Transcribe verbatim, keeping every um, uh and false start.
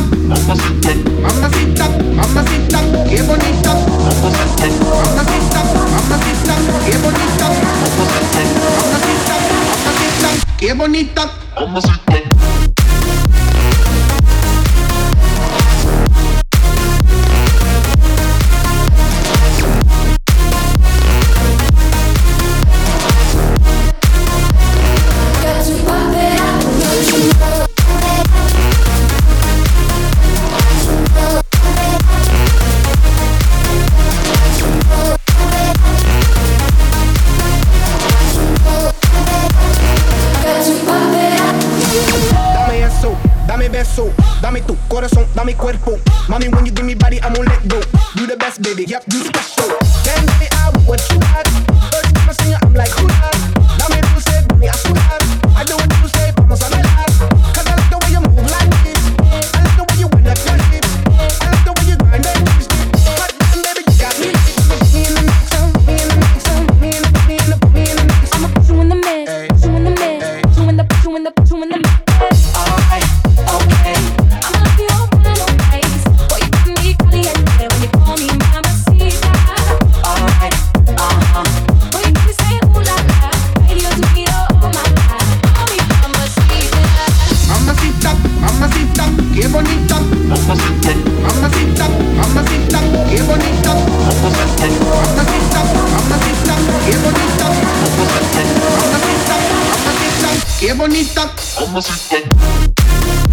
mamacita, mamacita, mamacita, qué bonita, mamacita, mamacita, mamacita, qué bonita, mamacita, mamacita, mamacita, qué bonita, mamacita. Dame tu corazón, dame cuerpo. Mommy, when you give me body, I'm gonna let go. You the best, baby, yep, you special. Then baby, I want what you got. First time I see you, I'm like, who that? Dame dulce, dame azúcar. I do what you say, vamos a bailar. Cause I like the way you move like this. I like the way you wind up your hips. I like the way you grind that twist. Hot damn, baby, you got me. Me in the mix, me in the mix, me in the, me in the, me in the mix. I'ma put you in the mix, put you in the mix, put you in the, put you in the, put you in the mix. Alright, okay. I'ma be your final place. Boy, you got me caliente when you call me mamacita. Alright, uh-huh. Boy, you got me saying ooh la la. Radio to me oh my God. Call me mamacita. Mamacita, mamacita, qué bonita, mamacita, mamacita, mamacita, qué bonita, mamacita, mamacita, mamacita, qué bonita, mamacita, mamacita, mamacita, qué bonita, mamacita.